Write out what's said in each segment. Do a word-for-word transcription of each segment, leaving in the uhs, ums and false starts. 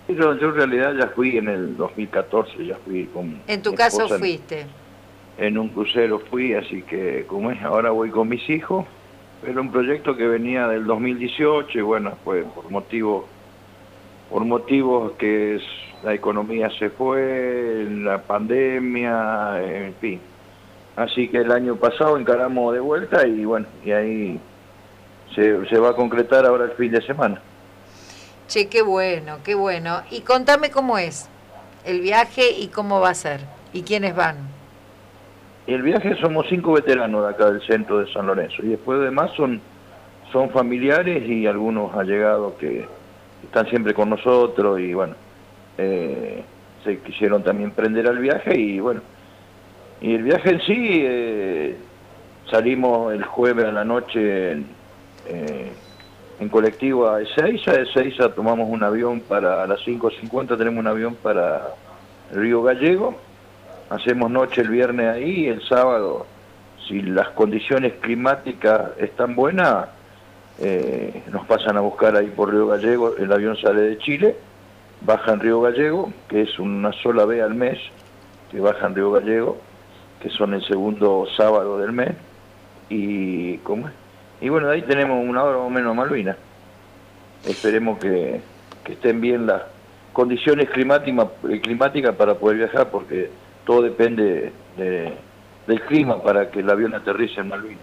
Yo, yo en realidad ya fui en el dos mil catorce, ya fui con En tu mi caso esposa en, fuiste. en un crucero fui, así que como es, ahora voy con mis hijos, pero un proyecto que venía del dos mil dieciocho y bueno, pues por motivos, por motivos que es, la economía se fue, la pandemia, en fin. Así que el año pasado encaramos de vuelta y bueno, y ahí se, se va a concretar ahora el fin de semana. Che, qué bueno, qué bueno. Y contame cómo es el viaje y cómo va a ser. ¿Y quiénes van? Y el viaje somos cinco veteranos de acá del centro de San Lorenzo y después demás son, son familiares y algunos allegados que están siempre con nosotros y bueno, eh, se quisieron también prender al viaje y bueno, y el viaje en sí, eh, salimos el jueves a la noche en, eh, en colectivo a Ezeiza, de Ezeiza tomamos un avión para, a las cinco cincuenta tenemos un avión para Río Gallego, hacemos noche el viernes ahí y el sábado, si las condiciones climáticas están buenas, eh, nos pasan a buscar ahí por Río Gallego, el avión sale de Chile, baja en Río Gallego, que es una sola vez al mes, que baja en Río Gallego, que son el segundo sábado del mes, y ¿cómo es? Y bueno, de ahí tenemos una hora o menos a Malvinas. Esperemos que, que estén bien las condiciones climáticas, climáticas para poder viajar, porque todo depende de, del clima para que el avión aterrice en Malvinas.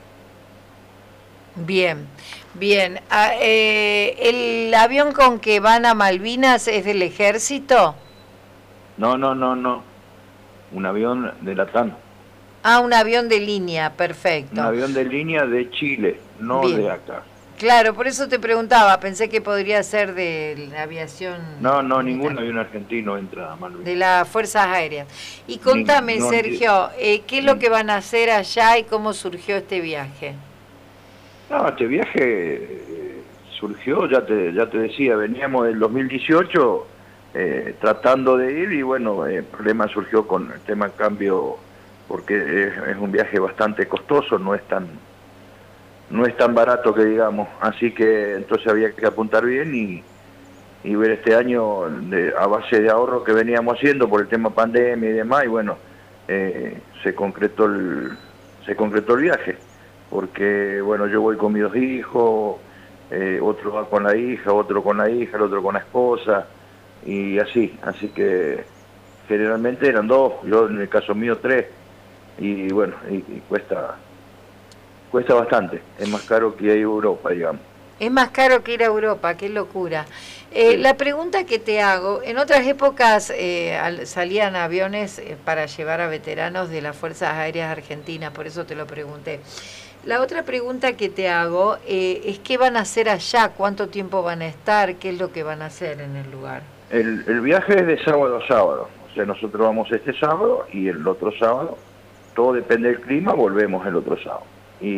Bien, bien. Ah, eh, ¿el avión con que van a Malvinas es del ejército? No, no, no, no. Un avión de Latam. Ah, un avión de línea, Un perfecto. avión de línea de Chile, no Bien. de acá. Claro, por eso te preguntaba, pensé que podría ser de la aviación No, no, militar, ningún avión argentino entra a Malvinas. de las Fuerzas Aéreas. Y Ni, contame, no, ni, Sergio, eh, ¿qué es lo mm. que van a hacer allá y cómo surgió este viaje? No, este viaje eh, surgió, ya te, ya te decía, veníamos del dos mil dieciocho eh, tratando de ir y bueno, el problema surgió con el tema cambio, porque es, es un viaje bastante costoso, no es tan no es tan barato que digamos, así que entonces había que apuntar bien y, y ver este año de, a base de ahorro que veníamos haciendo por el tema pandemia y demás, y bueno, eh, se concretó el, se concretó el viaje, porque bueno, yo voy con mis dos hijos, eh, otro va con la hija, otro con la hija, el otro con la esposa, y así, así que generalmente eran dos, yo en el caso mío tres, y bueno, y, y cuesta, cuesta bastante, es más caro que ir a Europa, digamos. Es más caro que ir a Europa, qué locura. Eh, Sí. la pregunta que te hago, en otras épocas eh, al, salían aviones eh, para llevar a veteranos de las Fuerzas Aéreas Argentinas, por eso te lo pregunté. La otra pregunta que te hago eh, es qué van a hacer allá, cuánto tiempo van a estar, qué es lo que van a hacer en el lugar. El, el viaje es de sábado a sábado, o sea, nosotros vamos este sábado y el otro sábado, todo depende del clima, volvemos el otro sábado.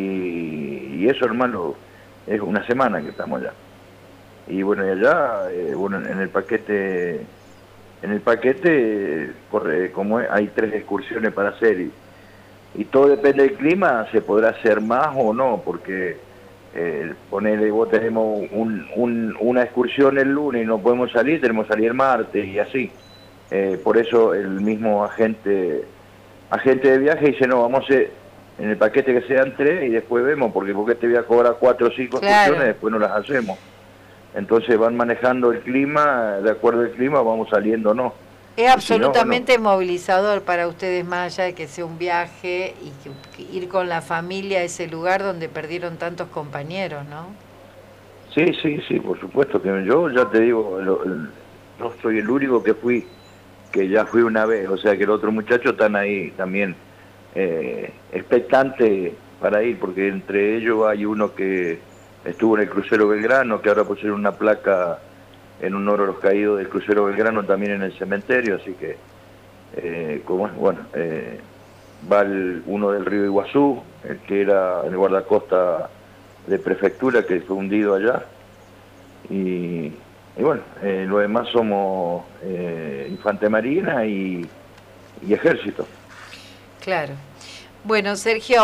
Y, y eso, hermano, es una semana que estamos allá. Y bueno, y allá, eh, bueno, en el paquete, en el paquete, eh, corre, como es, hay tres excursiones para hacer y, y todo depende del clima, se podrá hacer más o no, porque eh, ponele, vos tenemos un, un, una excursión el lunes y no podemos salir, tenemos que salir el martes y así. Eh, por eso el mismo agente, agente de viaje dice, no, vamos a hacer en el paquete que sean tres y después vemos, porque porque te voy a cobrar cuatro o cinco excursiones, Claro. después no las hacemos. Entonces van manejando el clima, de acuerdo al clima vamos saliendo o no. Es Y si no, bueno, absolutamente movilizador para ustedes, más allá de que sea un viaje y que, que ir con la familia a ese lugar donde perdieron tantos compañeros, ¿no? sí, sí, sí, por supuesto que yo ya te digo, lo, no soy el único que fui, que ya fui una vez, o sea que los otros muchachos están ahí también eh, expectantes para ir, porque entre ellos hay uno que estuvo en el crucero Belgrano, que ahora pusieron una placa en honor a los caídos del crucero Belgrano también en el cementerio, así que, eh, como es, bueno, eh, va el, uno del río Iguazú, el que era el guardacosta de prefectura, que fue hundido allá, y, y bueno, eh, lo demás somos eh, Infante Marina y, y Ejército. Claro. Bueno, Sergio,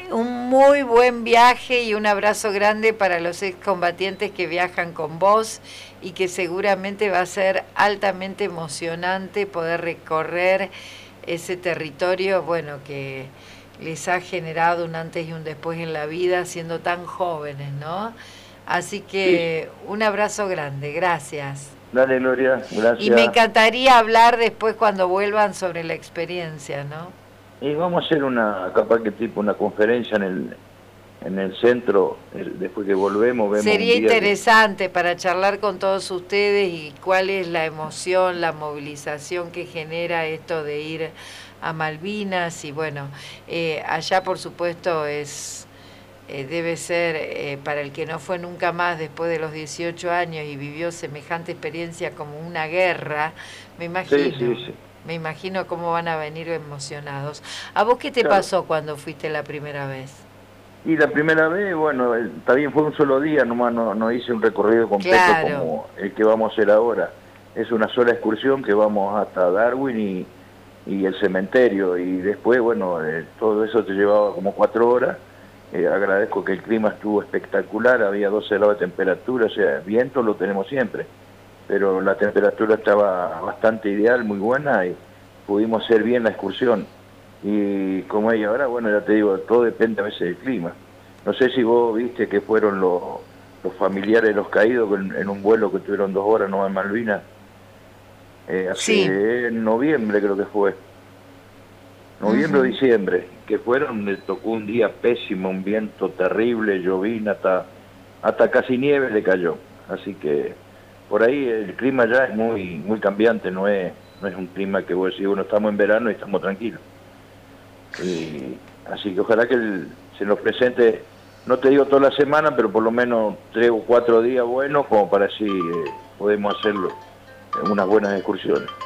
un muy buen viaje y un abrazo grande para los excombatientes que viajan con vos y que seguramente va a ser altamente emocionante poder recorrer ese territorio, bueno, que les ha generado un antes y un después en la vida siendo tan jóvenes, ¿no? Así que sí. Un abrazo grande, gracias. Dale, Gloria, gracias. Y me encantaría hablar después cuando vuelvan sobre la experiencia, ¿no? Y vamos a hacer una, capaz que tipo una conferencia en el en el centro, el, después que volvemos. Vemos Sería un día interesante que... para charlar con todos ustedes y cuál es la emoción, la movilización que genera esto de ir a Malvinas. Y bueno, eh, allá por supuesto es eh, debe ser, eh, para el que no fue nunca más después de los dieciocho años y vivió semejante experiencia como una guerra, me imagino. Sí, sí, sí. Me imagino cómo van a venir emocionados. ¿A vos qué te claro. pasó cuando fuiste la primera vez? Y la primera vez, bueno, también fue un solo día, nomás no, no hice un recorrido completo claro. como el que vamos a hacer ahora. Es una sola excursión que vamos hasta Darwin y, y el cementerio. Y después, bueno, eh, todo eso te llevaba como cuatro horas. Eh, agradezco que el clima estuvo espectacular, había doce grados de temperatura, o sea, viento lo tenemos siempre. Pero la temperatura estaba bastante ideal, muy buena, y pudimos hacer bien la excursión. Y como ella ahora, bueno, ya te digo, todo depende a veces del clima. No sé si vos viste que fueron los, los familiares de los caídos en, en un vuelo que tuvieron dos horas nomás en Malvinas. Eh, hace sí. en noviembre creo que fue. Noviembre o uh-huh. diciembre, que fueron, le tocó un día pésimo, un viento terrible, llovina, hasta, hasta casi nieve le cayó. Así que por ahí el clima ya es muy muy cambiante, no es no es un clima que vos decís, bueno, estamos en verano y estamos tranquilos. Y, así que ojalá que el, se nos presente, no te digo toda la semana, pero por lo menos tres o cuatro días buenos, como para así eh, podemos hacerlo, unas buenas excursiones.